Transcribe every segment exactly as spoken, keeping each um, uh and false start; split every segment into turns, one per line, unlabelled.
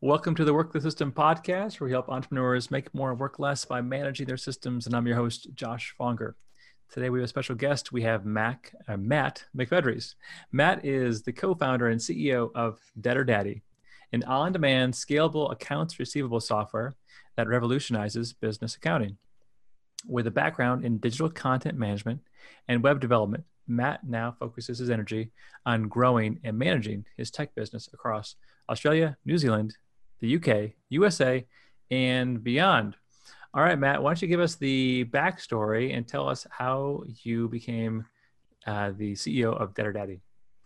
Welcome to the Work the System podcast, where we help entrepreneurs make more and work less by managing their systems. And I'm your host, Josh Fonger. Today, we have a special guest. We have Mac, uh, Matt McVedries. Matt is the co-founder and C E O of DebtorDaddy, an on-demand, scalable accounts receivable software that revolutionizes business accounting. With a background in digital content management and web development, Matt now focuses his energy on growing and managing his tech business across Australia, New Zealand, the U K, U S A, and beyond. All right, Matt, why don't you give us the backstory and tell us how you became uh, the C E O of DebtorDaddy?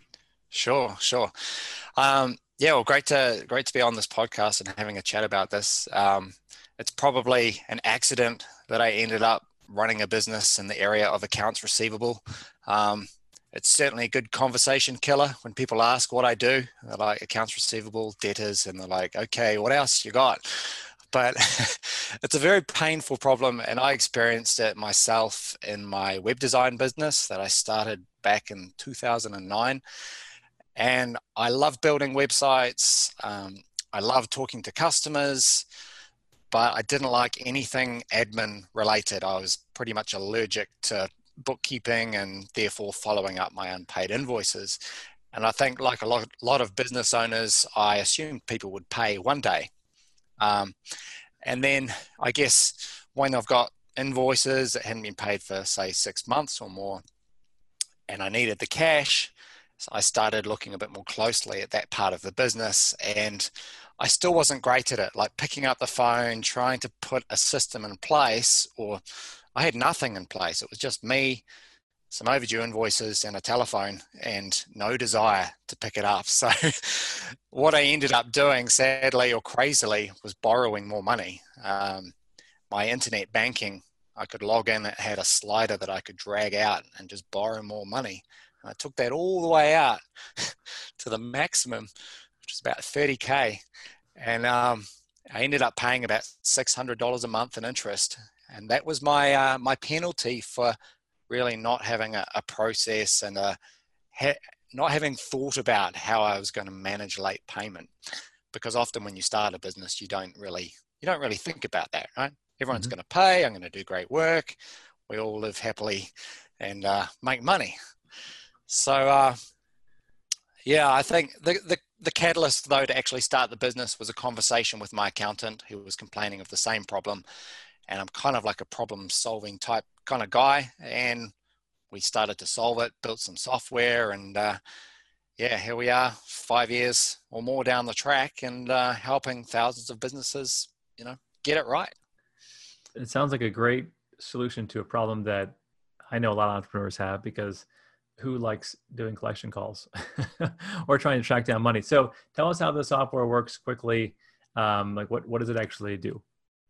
Sure, sure. Um, yeah, well, great to great to be on this podcast and having a chat about this. Um, it's probably an accident that I ended up running a business in the area of accounts receivable. Um, it's certainly a good conversation killer when people ask what I do. They're like, accounts receivable, debtors, and they're like, okay, what else you got? But it's a very painful problem, and I experienced it myself in my web design business that I started back in two thousand nine. And I love building websites. Um, I love talking to customers, but I didn't like anything admin related. I was pretty much allergic to bookkeeping and therefore following up my unpaid invoices. And I think, like a lot, lot of business owners, I assumed people would pay one day. Um, and then I guess when I've got invoices that hadn't been paid for, say, six months or more, and I needed the cash, so I started looking a bit more closely at that part of the business, and I still wasn't great at it, like picking up the phone, trying to put a system in place, or I had nothing in place. It was just me, some overdue invoices and a telephone, and no desire to pick it up. So what I ended up doing, sadly or crazily, was borrowing more money. Um, my internet banking, I could log in, it had a slider that I could drag out and just borrow more money. And I took that all the way out to the maximum, which is about thirty K. And um, I ended up paying about six hundred dollars a month in interest. And that was my uh, my penalty for really not having a, a process and a, ha- not having thought about how I was going to manage late payment. Because often when you start a business, you don't really you don't really think about that, right? Everyone's
Mm-hmm.
going to pay. I'm going to do great work. We all live happily and uh, make money. So uh, yeah, I think the, the the catalyst though to actually start the business was a conversation with my accountant who was complaining of the same problem. And I'm kind of like a problem solving type kind of guy. And we started to solve it, built some software, and uh, yeah, here we are five years or more down the track and uh, helping thousands of businesses, you know, get it right.
It sounds like a great solution to a problem that I know a lot of entrepreneurs have, because who likes doing collection calls or trying to track down money? So tell us how the software works quickly. Um, like what, what does it actually do?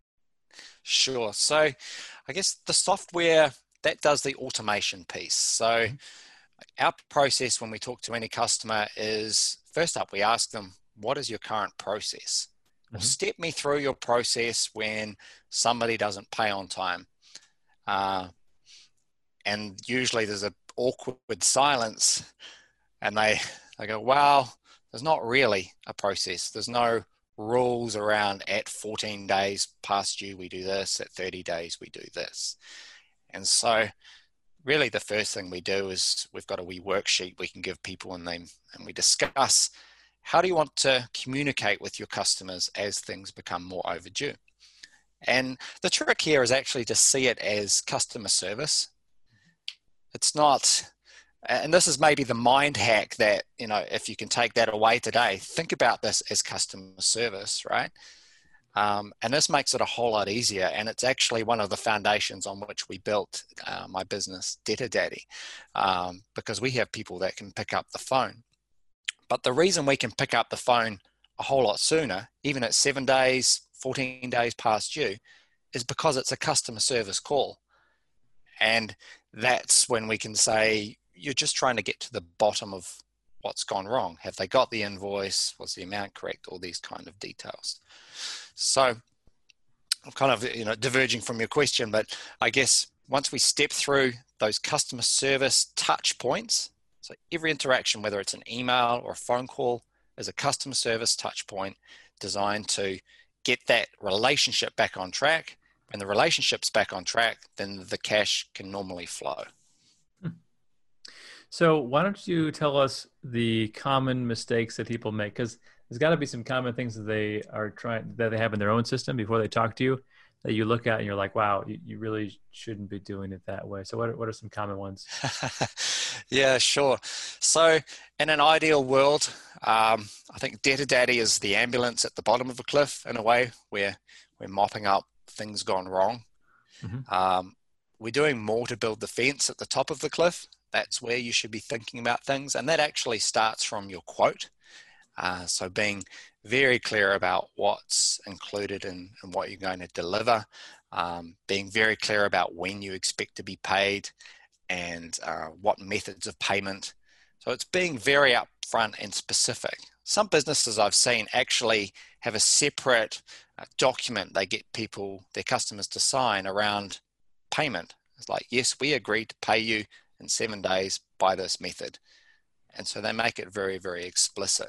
Sure. So I guess the software that does the automation piece. So
Mm-hmm.
our process when we talk to any customer is, first up, we ask them, what is your current process? Well,
Mm-hmm.
step me through your process when somebody doesn't pay on time. Uh, and usually there's an awkward silence and they, they go, well, there's not really a process. There's no rules around at fourteen days past due, we do this, at thirty days, we do this. And so really the first thing we do is we've got a wee worksheet we can give people, and they, and we discuss, how do you want to communicate with your customers as things become more overdue? And the trick here is actually to see it as customer service. It's not, and this is maybe the mind hack that, you know, if you can take that away today, think about this as customer service, right? Um, and this makes it a whole lot easier. And it's actually one of the foundations on which we built uh, my business, DebtorDaddy, um, because we have people that can pick up the phone. But the reason we can pick up the phone a whole lot sooner, even at seven days, fourteen days past due, is because it's a customer service call. And that's when we can say, you're just trying to get to the bottom of what's gone wrong. Have they got the invoice? Was the amount correct? All these kind of details. So I'm kind of, you know, diverging from your question, but I guess once we step through those customer service touch points, so every interaction, whether it's an email or a phone call, is a customer service touch point designed to get that relationship back on track. When the relationship's back on track, then the cash can normally flow.
So why don't you tell us the common mistakes that people make? Because there's got to be some common things that they are trying, that they have in their own system before they talk to you, that you look at and you're like, wow, you, you really shouldn't be doing it that way. So what are, what are some common ones?
Yeah, sure. So in an ideal world, um, I think Debtor Daddy is the ambulance at the bottom of a cliff in a way, where we're mopping up things gone wrong. Mm-hmm. Um, we're doing more to build the fence at the top of the cliff. That's where you should be thinking about things. And that actually starts from your quote. Uh, so being very clear about what's included in, in what you're going to deliver, um, being very clear about when you expect to be paid and uh, what methods of payment. So it's being very upfront and specific. Some businesses I've seen actually have a separate uh, document they get people, their customers to sign around payment. It's like, yes, we agreed to pay you in seven days by this method. And so they make it very, very explicit.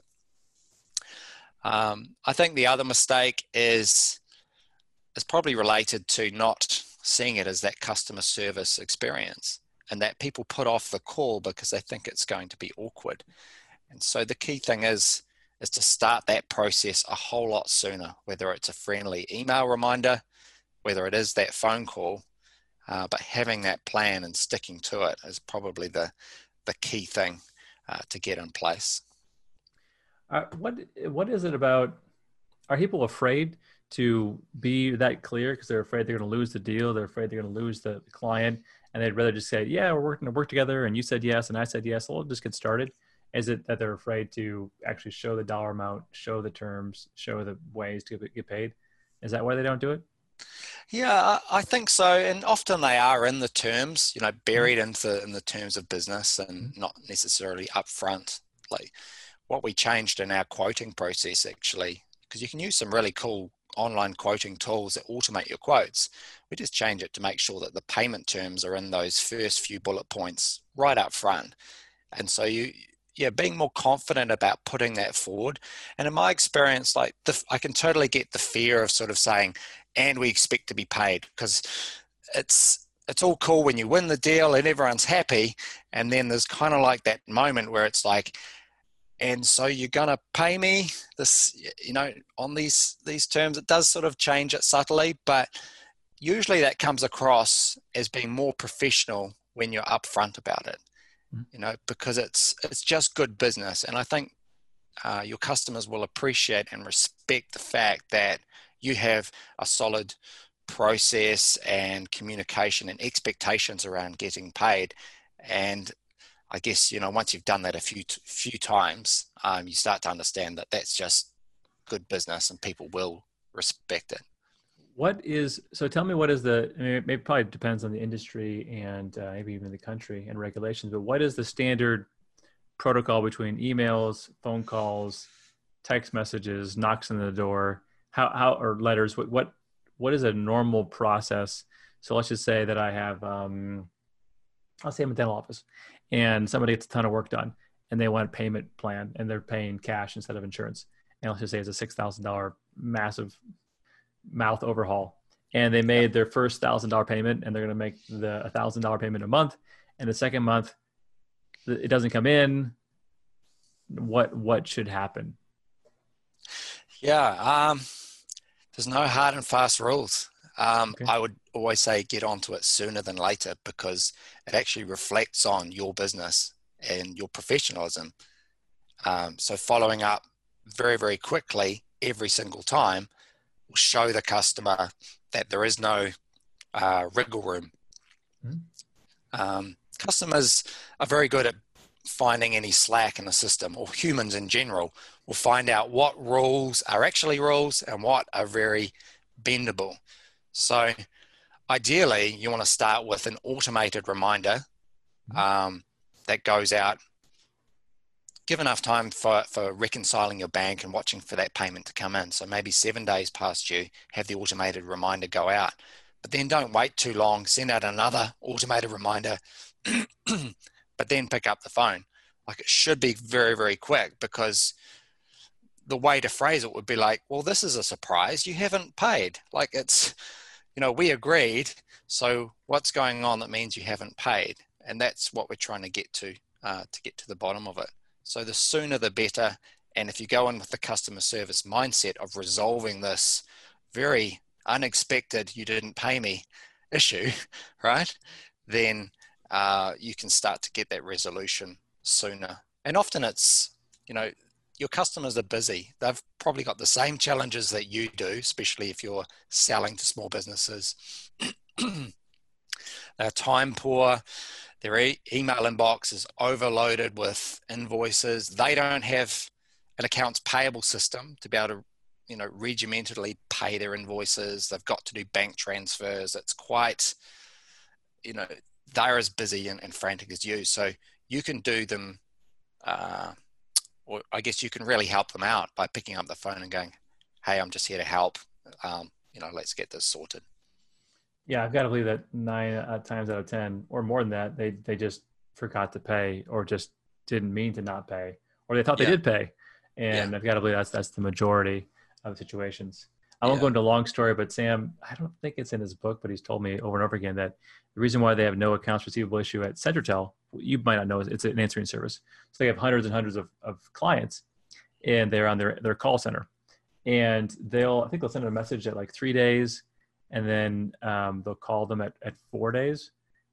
Um, I think the other mistake is, is probably related to not seeing it as that customer service experience, and that people put off the call because they think it's going to be awkward. And so the key thing is, is to start that process a whole lot sooner, whether it's a friendly email reminder, whether it is that phone call, uh, but having that plan and sticking to it is probably the, the key thing uh, to get in place.
Uh, what what is it about? Are people afraid to be that clear because they're afraid they're going to lose the deal? They're afraid they're going to lose the client, and they'd rather just say, "Yeah, we're working to work together," and you said yes, and I said yes. So we'll just get started. Is it that they're afraid to actually show the dollar amount, show the terms, show the ways to get paid? Is that why they don't do it?
Yeah, I think so. And often they are in the terms, you know, buried into in the terms of business and not necessarily upfront. Like what we changed in our quoting process, actually, because you can use some really cool online quoting tools that automate your quotes. We just change it to make sure that the payment terms are in those first few bullet points right up front. And so you, yeah, being more confident about putting that forward. And in my experience, like the, I can totally get the fear of sort of saying, and we expect to be paid, because it's, it's all cool when you win the deal and everyone's happy. And then there's kind of like that moment where it's like, and so you're going to pay me this, you know, on these, these terms. It does sort of change it subtly, but usually that comes across as being more professional when you're upfront about it, you know, because it's, it's just good business. And I think uh, your customers will appreciate and respect the fact that you have a solid process and communication and expectations around getting paid. And I guess, you know, once you've done that a few few times, um, you start to understand that that's just good business and people will respect it.
What is, so tell me what is the, I mean, it probably depends on the industry and uh, maybe even the country and regulations, but what is the standard protocol between emails, phone calls, text messages, knocks on the door, how, how or letters? What, what, what is a normal process? So let's just say that I have, um, I'll say I'm a dental office and somebody gets a ton of work done and they want a payment plan and they're paying cash instead of insurance. And let's just say it's a six thousand dollars massive mouth overhaul. And they made their first thousand dollar payment and they're going to make the a thousand dollar payment a month. And the second month, it doesn't come in. What, what should happen?
Yeah. Um, there's no hard and fast rules. Um,
Okay.
I would always say get onto it sooner than later because it actually reflects on your business and your professionalism. Um, so following up very, very quickly every single time will show the customer that there is no uh, wriggle room. Mm-hmm. Um, customers are very good at finding any slack in the system, or humans in general will find out what rules are actually rules and what are very bendable. So ideally, you want to start with an automated reminder um, that goes out. Give enough time for, for reconciling your bank and watching for that payment to come in. So maybe seven days past due, have the automated reminder go out. But then don't wait too long. Send out another automated reminder, but then pick up the phone. Like it should be very, very quick because the way to phrase it would be like, well, this is a surprise. You haven't paid. Like it's, you know, we agreed. So what's going on that means you haven't paid? And that's what we're trying to get to, uh, to get to the bottom of it. So the sooner the better. And if you go in with the customer service mindset of resolving this very unexpected, you didn't pay me issue, right? Then uh, you can start to get that resolution sooner. And often it's, you know, your customers are busy. They've probably got the same challenges that you do, especially if you're selling to small businesses. They're time poor. Their e- email inbox is overloaded with invoices. They don't have an accounts payable system to be able to, you know, regimentally pay their invoices. They've got to do bank transfers. It's quite, you know, they're as busy and, and frantic as you. So you can do them, uh, or I guess you can really help them out by picking up the phone and going, hey, I'm just here to help. Um, you know, let's get this sorted.
Yeah, I've got to believe that nine uh, times out of ten, or more than that, they they just forgot to pay, or just didn't mean to not pay, or they thought they
Yeah.
did pay. And
Yeah.
I've got to believe that's that's the majority of situations. I won't
Yeah.
go into a long story, but Sam, I don't think it's in his book, but he's told me over and over again that the reason why they have no accounts receivable issue at Centertel, you might not know, it's an answering service. So they have hundreds and hundreds of, of clients, and they're on their, their call center. And they'll, I think they'll send a message at like three days, and then um, they'll call them at, at four days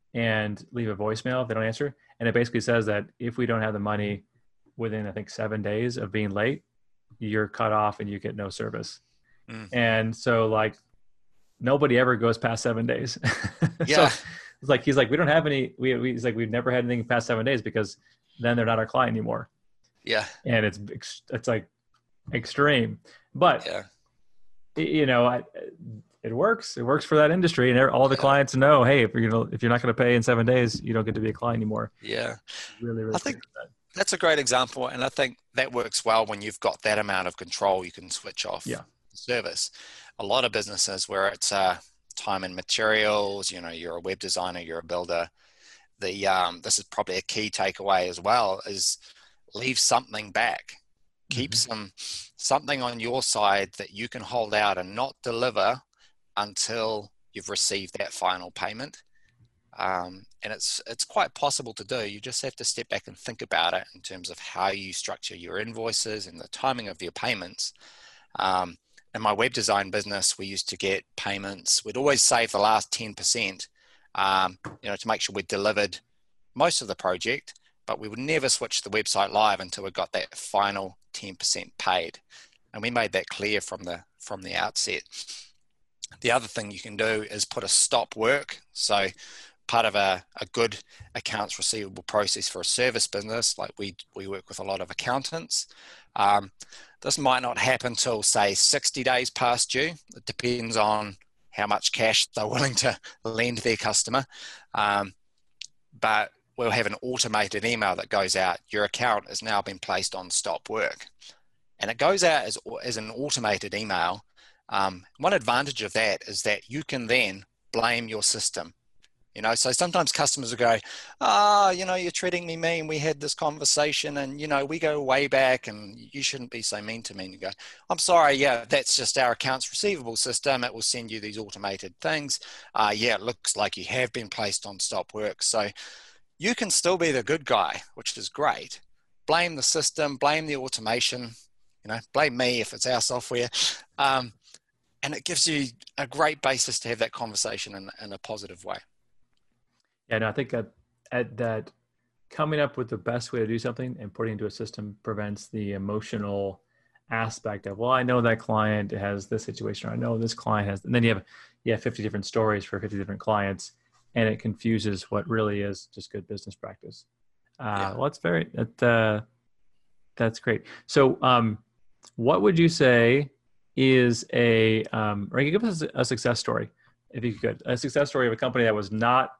and leave a voicemail if they don't answer. And it basically says that if we don't have the money within, I think, seven days of being late, you're cut off and you get no service. Mm. And so like nobody ever goes past seven days.
Yeah.
So it's like, he's like, we don't have any, we, we, he's like, we've never had anything past seven days because then they're not our client anymore.
Yeah.
And it's, it's like extreme, but
yeah.
you know, I, it works. It works for that industry, and all the yeah. clients know, hey, if you're gonna, if you're not going to pay in seven days, you don't get to be a client anymore.
Yeah.
Really, really.
I think that. That's a great example. And I think that works well when you've got that amount of control, you can switch off
yeah.
the service. A lot of businesses where it's uh, time and materials, you know, you're a web designer, you're a builder. The um, this is probably a key takeaway as well, is leave something back. Keep mm-hmm. some something on your side that you can hold out and not deliver until you've received that final payment. Um, and it's it's quite possible to do. You just have to step back and think about it in terms of how you structure your invoices and the timing of your payments. Um, in my web design business, we used to get payments. We'd always save the last ten percent, um, you know, to make sure we delivered most of the project, but we would never switch the website live until we got that final ten percent paid. And we made that clear from the from the outset. The other thing you can do is put a stop work. So part of a, a good accounts receivable process for a service business, like we we work with a lot of accountants. Um, this might not happen till, say, sixty days past due. It depends on how much cash they're willing to lend their customer. Um, but we'll have an automated email that goes out, your account has now been placed on stop work. And it goes out as, as an automated email. Um, one advantage of that is that you can then blame your system. You know, so sometimes customers will go, ah, oh, you know, you're treating me mean. We had this conversation and, you know, we go way back and you shouldn't be so mean to me. And you go, I'm sorry. Yeah, that's just our accounts receivable system. It will send you these automated things. Uh, yeah, it looks like you have been placed on stop work. So you can still be the good guy, which is great. Blame the system, blame the automation, you know, blame me if it's our software. Um, and it gives you a great basis to have that conversation in, in a positive way.
Yeah, no, I think that, at that coming up with the best way to do something and putting it into a system prevents the emotional aspect of, well, I know that client has this situation, or I know this client has, and then you have, you have fifty different stories for fifty different clients, and it confuses what really is just good business practice. Uh, yeah. Well, that's very, that, uh, that's great. So um, what would you say is a, um, or you give us a success story, if you could, a success story of a company that was not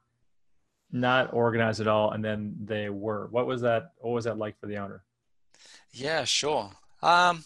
not organized at all, and then they were. What was that? What was that like for the owner?
Yeah, sure. Um,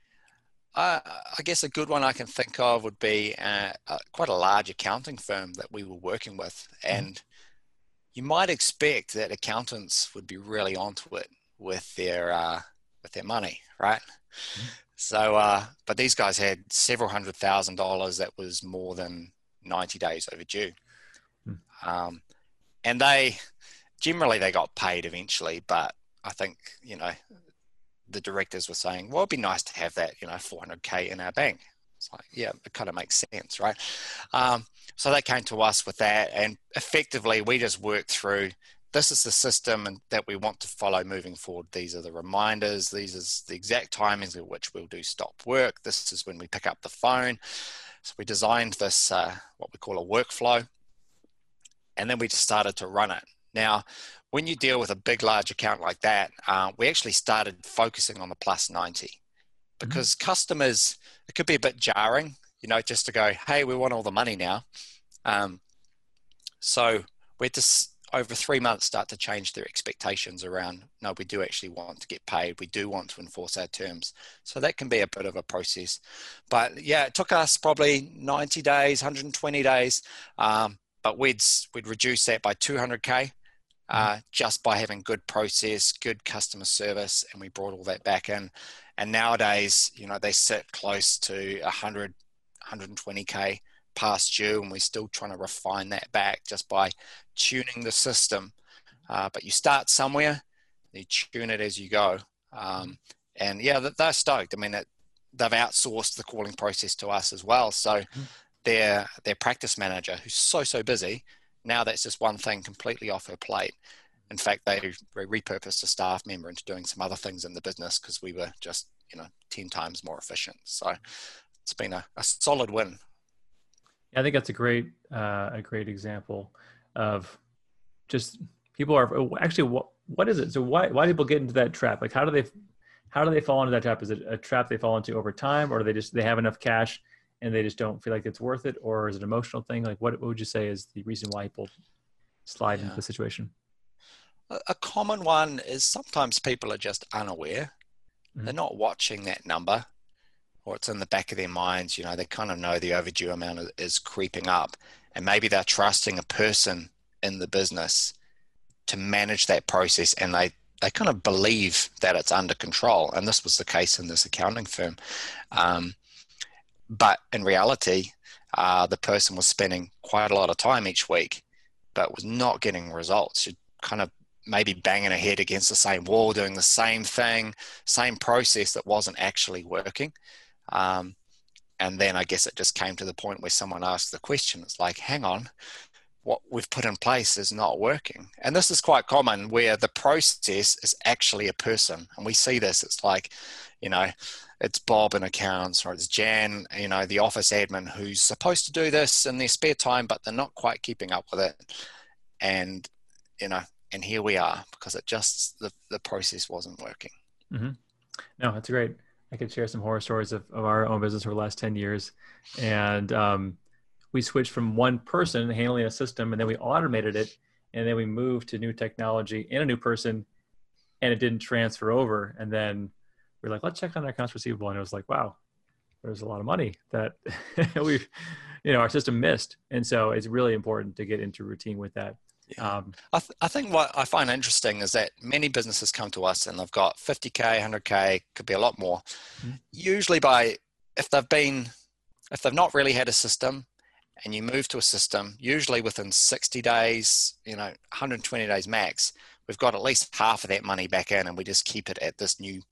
I, I guess a good one I can think of would be uh, uh, quite a large accounting firm that we were working with, and mm-hmm. you might expect that accountants would be really onto it with their uh, with their money, right? Mm-hmm. So, uh, but these guys had several hundred thousand dollars that was more than ninety days overdue. Hmm. Um, and they, generally they got paid eventually, but I think, you know, the directors were saying, well, it'd be nice to have that, you know, four hundred K in our bank. It's like, yeah, it kind of makes sense, right? Um, so they came to us with that, and effectively we just worked through, this is the system and that we want to follow moving forward. These are the reminders. These are the exact timings at which we'll do stop work. This is when we pick up the phone. So we designed this, uh, what we call a workflow, and then we just started to run it. Now, when you deal with a big, large account like that, uh, we actually started focusing on the plus ninety, because mm-hmm. customers, it could be a bit jarring, you know, just to go, hey, we want all the money now. Um, so we had to, over three months, start to change their expectations around, no, we do actually want to get paid. We do want to enforce our terms. So that can be a bit of a process. But yeah, it took us probably ninety days, one hundred twenty days, um, but we'd, we'd reduce that by two hundred K. Uh, just by having good process, good customer service, and we brought all that back in. And nowadays, you know, they sit close to one hundred, one hundred twenty K past due, and we're still trying to refine that back just by tuning the system. Uh, but you start somewhere, you tune it as you go. Um, and yeah, they're stoked. I mean, it, they've outsourced the calling process to us as well. So their their practice manager, who's so, so busy, now that's just one thing completely off her plate. In fact, they repurposed a staff member into doing some other things in the business because we were just, you know, ten times more efficient. So it's been a, a solid win.
Yeah, I think that's a great, uh, a great example of just people are actually, what, what is it? So why, why do people get into that trap? Like, how do they, how do they fall into that trap? Is it a trap they fall into over time, or do they just, they have enough cash and they just don't feel like it's worth it? Or is it an emotional thing? Like, what, what would you say is the reason why people slide yeah. into the situation?
A common one is sometimes people are just unaware. Mm-hmm. They're not watching that number, or it's in the back of their minds. You know, they kind of know the overdue amount is creeping up, and maybe they're trusting a person in the business to manage that process, and they, they kind of believe that it's under control. And this was the case in this accounting firm. Um, But in reality, uh, the person was spending quite a lot of time each week, but was not getting results. You're kind of maybe banging her head against the same wall, doing the same thing, same process that wasn't actually working. Um, and then I guess it just came to the point where someone asked the question. It's like, hang on, what we've put in place is not working. And this is quite common, where the process is actually a person. And we see this, it's like, you know, it's Bob in accounts, or it's Jan, you know, the office admin, who's supposed to do this in their spare time, but they're not quite keeping up with it. And, you know, and here we are, because it just, the, the process wasn't working.
Mm-hmm. No, that's great. I could share some horror stories of, of our own business over the last ten years. And um, we switched from one person handling a system, and then we automated it. And then we moved to new technology and a new person, and it didn't transfer over. And then we're like, let's check on our accounts receivable. And it was like, wow, there's a lot of money that we, you know, our system missed. And so it's really important to get into routine with that.
Yeah. Um, I, th- I think what I find interesting is that many businesses come to us and they've got fifty K, one hundred K, could be a lot more. Mm-hmm. Usually by, if they've been, if they've not really had a system and you move to a system, usually within sixty days, you know, one hundred twenty days max, we've got at least half of that money back in, and we just keep it at this new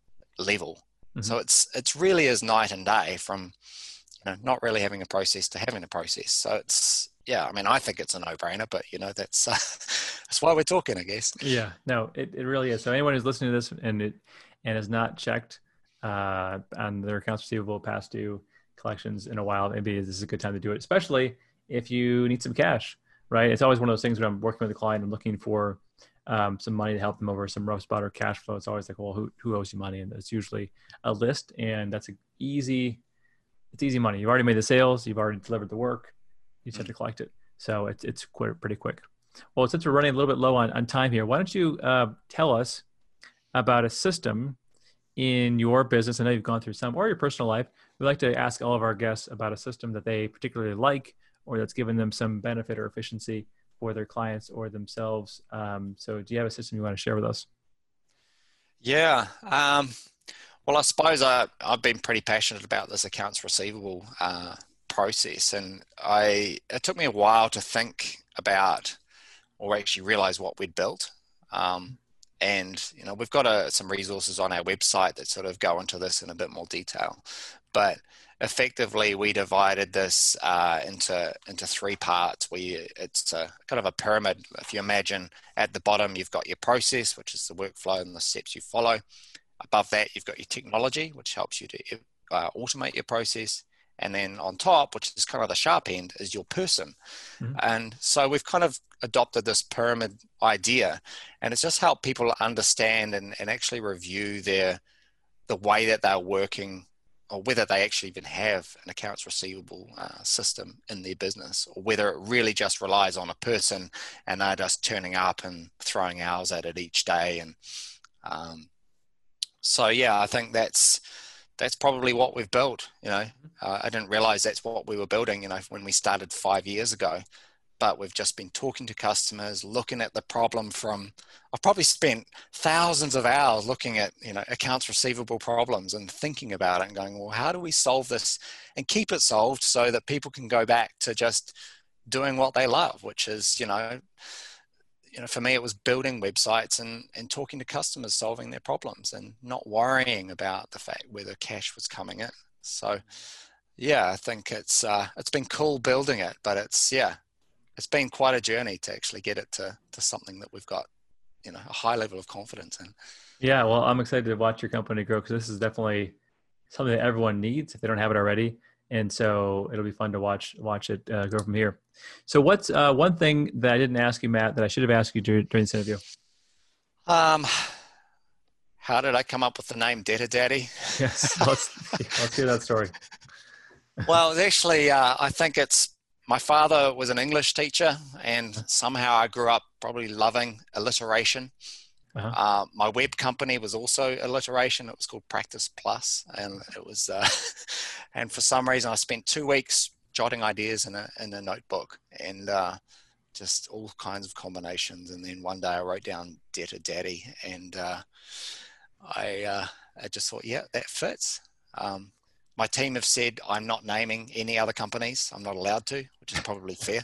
level. Mm-hmm. So it's, it's really is night and day from, you know, not really having a process to having a process. So it's, yeah, I mean, I think it's a no-brainer, but you know, that's, uh, that's why we're talking, I guess.
Yeah, no, it, it really is. So anyone who's listening to this and it, and has not checked uh, on their accounts receivable, past due collections in a while, maybe this is a good time to do it, especially if you need some cash, right? It's always one of those things when I'm working with a client and looking for um, some money to help them over some rough spot or cash flow. It's always like, well, who, who owes you money? And it's usually a list, and that's an easy, it's easy money. You've already made the sales. You've already delivered the work. You just have to collect it. So it's, it's quite, pretty quick. Well, since we're running a little bit low on, on time here, why don't you uh, tell us about a system in your business? I know you've gone through some, or your personal life. We like to ask all of our guests about a system that they particularly like, or that's given them some benefit or efficiency for their clients or themselves. Um, so do you have a system you want to share with us?
Yeah. Um, Well, I suppose I, I've been pretty passionate about this accounts receivable uh, process, and I it took me a while to think about or actually realize what we'd built. Um, and, you know, we've got a, some resources on our website that sort of go into this in a bit more detail. But effectively, we divided this uh, into into three parts. We it's a, kind of a pyramid. If you imagine at the bottom, you've got your process, which is the workflow and the steps you follow. Above that, you've got your technology, which helps you to uh, automate your process. And then on top, which is kind of the sharp end, is your person. Mm-hmm. And so we've kind of adopted this pyramid idea, and it's just helped people understand and, and actually review their the way that they're working, or whether they actually even have an accounts receivable uh, system in their business, or whether it really just relies on a person and they're just turning up and throwing hours at it each day. And um, so, yeah, I think that's that's probably what we've built. You know, uh, I didn't realize that's what we were building, you know, when we started five years ago. But we've just been talking to customers, looking at the problem from, I've probably spent thousands of hours looking at, you know, accounts receivable problems and thinking about it and going, well, how do we solve this and keep it solved so that people can go back to just doing what they love, which is, you know, you know, for me, it was building websites and, and talking to customers, solving their problems and not worrying about the fact whether cash was coming in. So, yeah, I think it's uh, it's been cool building it, but it's, yeah, it's been quite a journey to actually get it to, to something that we've got, you know, a high level of confidence in.
Yeah, well, I'm excited to watch your company grow, because this is definitely something that everyone needs if they don't have it already. And so it'll be fun to watch watch it uh, go from here. So what's uh, one thing that I didn't ask you, Matt, that I should have asked you during, during this interview?
Um, how did I come up with the name Debtor Daddy?
Yes, let's, let's hear that story.
Well, actually, uh, I think it's, my father was an English teacher, and somehow I grew up probably loving alliteration. Uh-huh. Uh, my web company was also alliteration. It was called Practice Plus, and it was, uh, and for some reason, I spent two weeks jotting ideas in a in a notebook, and uh, just all kinds of combinations. And then one day, I wrote down Debtor Daddy, and uh, I uh, I just thought, yeah, that fits. Um, my team have said I'm not naming any other companies. I'm not allowed to, which is probably fair.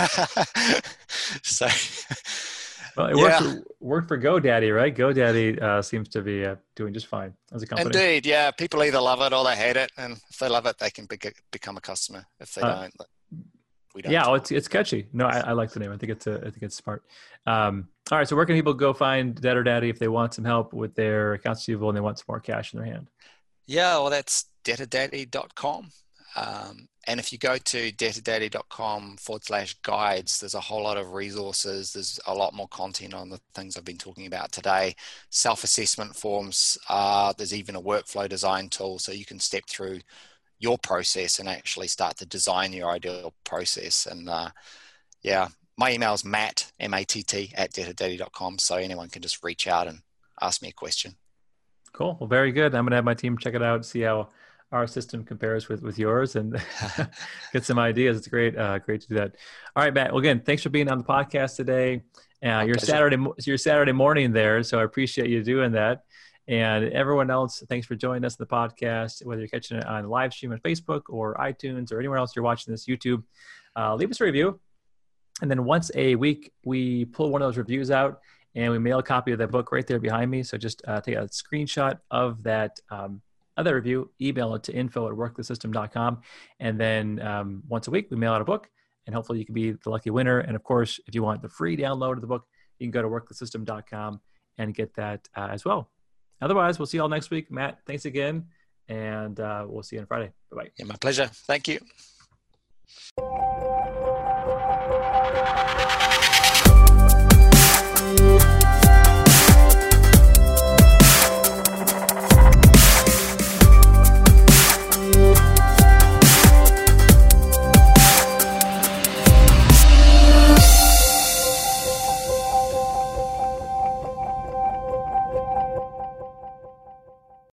So.
Well, it yeah. worked, for, worked for GoDaddy, right? GoDaddy uh, seems to be uh, doing just fine as a company.
Indeed, yeah. People either love it or they hate it, and if they love it, they can be, become a customer. If they uh, don't, we don't.
Yeah, well, it's it's catchy. No, I, I like the name. I think it's a, I think it's smart. Um, all right, so where can people go find Debtor Daddy if they want some help with their accounts receivable and they want some more cash in their hand?
Yeah, well, that's debtor daddy dot com. Um, and if you go to debtor daddy dot com forward slash guides, there's a whole lot of resources. There's a lot more content on the things I've been talking about today. Self-assessment forms. Uh, there's even a workflow design tool, so you can step through your process and actually start to design your ideal process. And uh, yeah, my email is matt, M A T T, at debtor daddy dot com, so anyone can just reach out and ask me a question.
Cool. Well, very good. I'm going to have my team check it out, see how our system compares with, with yours, and get some ideas. It's great. Uh, great to do that. All right, Matt. Well, again, thanks for being on the podcast today. Uh, your Saturday, your Saturday morning there. So I appreciate you doing that. And everyone else, thanks for joining us in the podcast, whether you're catching it on live stream on Facebook or iTunes or anywhere else you're watching this, YouTube. Uh, leave us a review. And then once a week, we pull one of those reviews out and we mail a copy of that book right there behind me. So just uh, take a screenshot of that um, other review, email it to info at work the system dot com. And then um, once a week, we mail out a book, and hopefully you can be the lucky winner. And of course, if you want the free download of the book, you can go to work the system dot com and get that uh, as well. Otherwise, we'll see you all next week. Matt, thanks again. And uh, we'll see you on Friday. Bye-bye.
Yeah, my pleasure. Thank you.